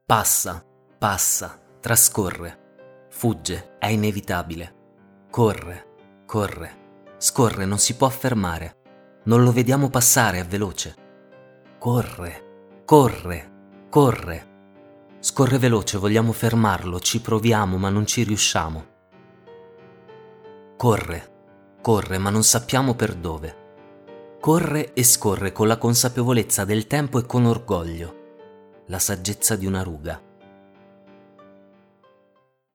Passa, passa, trascorre, fugge, è inevitabile. Corre, corre, scorre, non si può fermare. Non lo vediamo passare, è veloce. Corre, corre, corre. Scorre veloce, vogliamo fermarlo, ci proviamo, ma non ci riusciamo. Corre, corre, ma non sappiamo per dove. Corre e scorre con la consapevolezza del tempo e con orgoglio. La saggezza di una ruga.